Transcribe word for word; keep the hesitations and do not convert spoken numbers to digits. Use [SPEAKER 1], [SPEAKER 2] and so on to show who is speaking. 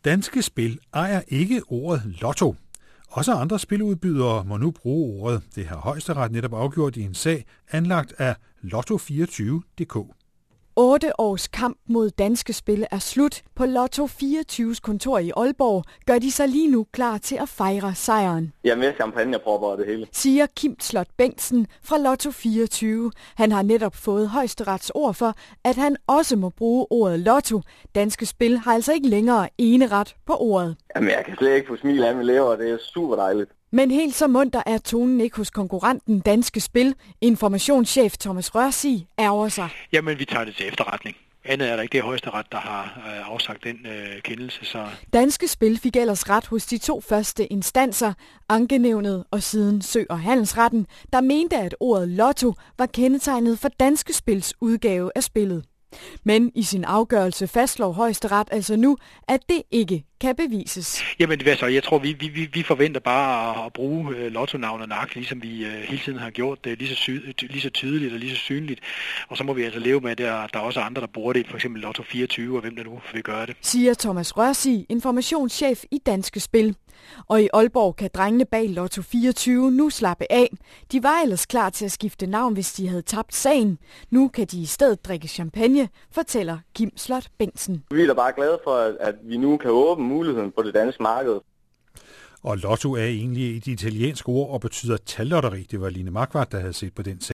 [SPEAKER 1] Danske Spil ejer ikke ordet lotto. Også andre spiludbydere må nu bruge ordet. Det har Højesteret netop afgjort i en sag anlagt af lotto fireogtyve punktum d k.
[SPEAKER 2] Otte års kamp mod Danske Spil er slut. På Lotto fireogtyves kontor i Aalborg gør de sig lige nu klar til at fejre sejren.
[SPEAKER 3] Jeg er med champagnepropper og det hele,
[SPEAKER 2] siger Kim Slot Bengtsen fra Lotto fireogtyve. Han har netop fået Højesterets ord for, at han også må bruge ordet lotto. Danske Spil har altså ikke længere eneret på ordet.
[SPEAKER 3] Jamen, jeg kan slet ikke få smil af mine lever, det er super dejligt.
[SPEAKER 2] Men helt så munter er tonen ikke hos konkurrenten Danske Spil. Informationschef Thomas Rørsig ærger sig.
[SPEAKER 4] Jamen, vi tager det til efterretning. Andet er der ikke. Det er Højesteret, der har øh, afsagt den øh, kendelse. Så.
[SPEAKER 2] Danske Spil fik ellers ret hos de to første instanser, Ankenævnet og siden Sø- og Handelsretten, der mente, at ordet lotto var kendetegnet for Danske Spils udgave af spillet. Men i sin afgørelse fastslår Højesteret altså nu, at det ikke kan bevises.
[SPEAKER 4] Jamen det er så. Jeg tror, vi, vi, vi forventer bare at bruge uh, lottonavnet nøjagtigt, ligesom vi uh, hele tiden har gjort det, lige så, sy- lige så tydeligt og lige så synligt. Og så må vi altså leve med, at der, der er også andre, der bruger det, for eksempel Lotto fireogtyve, og hvem der nu vil gøre det.
[SPEAKER 2] Siger Thomas Rørsig, informationschef i Danske Spil. Og i Aalborg kan drengene bag Lotto fireogtyve nu slappe af. De var ellers klar til at skifte navn, hvis de havde tabt sagen. Nu kan de i stedet drikke champagne, fortæller Kim Slot Bengtsen.
[SPEAKER 3] Vi er da bare glade for, at vi nu kan åbne muligheden på det danske marked.
[SPEAKER 1] Og lotto er egentlig et italiensk ord og betyder tallotteri. Det var Line Markvart, der havde set på den sag.